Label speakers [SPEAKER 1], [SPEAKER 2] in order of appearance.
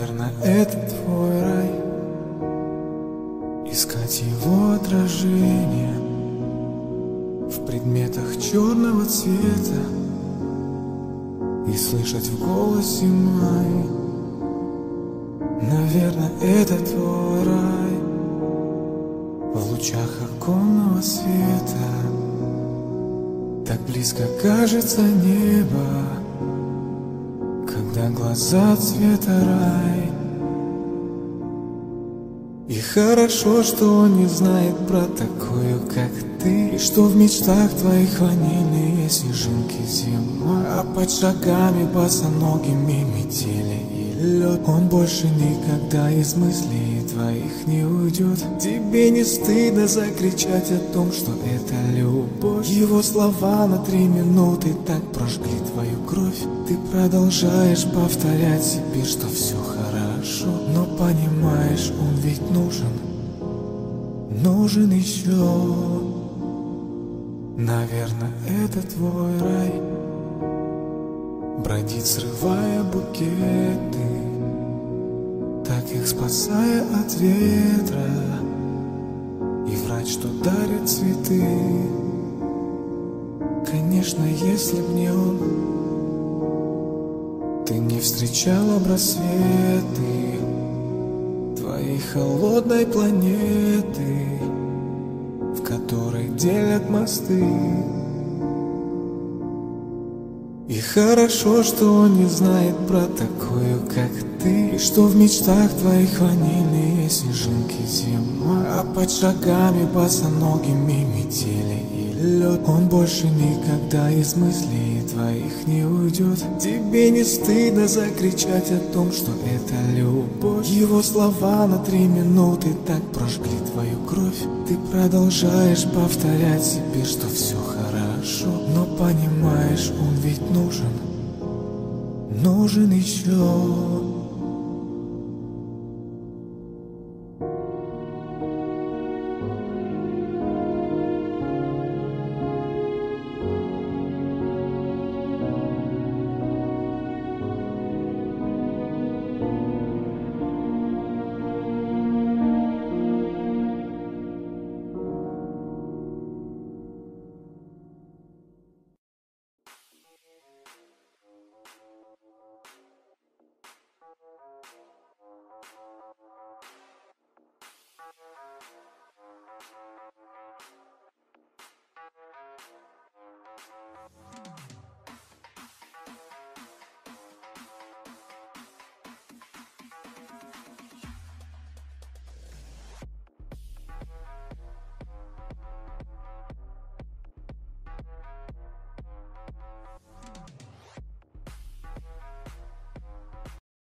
[SPEAKER 1] Наверное, это твой рай, искать его отражение в предметах черного цвета и слышать в голосе май. Наверное, это твой рай, в лучах оконного света. Так близко кажется небо, когда глаза цвета рай. И хорошо, что он не знает про такую, как ты, и что в мечтах твоих ванильные снежинки зимой, а под шагами босоногими метели и лед. Он больше никогда из мыслей твоих не уйдет. Тебе не стыдно закричать о том, что это любовь. Его слова на 3 минуты так прожгли твою кровь. Ты продолжаешь повторять себе, что все хорошо, но понимаешь, он ведь нужен еще. Наверное, это твой рай, бродить, срывая букеты, так их спасая от ветра, и врать, что дарит цветы. Конечно, если б не он, ты не встречала б рассветы твоей холодной планеты, в которой делят мосты. И хорошо, что он не знает про такую, как ты, и что в мечтах твоих ванильные снежинки зимой, а под шагами босоногими метели и лед. Он больше никогда из мыслей твоих не уйдет. Тебе не стыдно закричать о том, что это любовь. Его слова на 3 минуты так прожгли твою кровь. Ты продолжаешь повторять себе, что все хорошо, но понимаешь, он ведь нужен еще.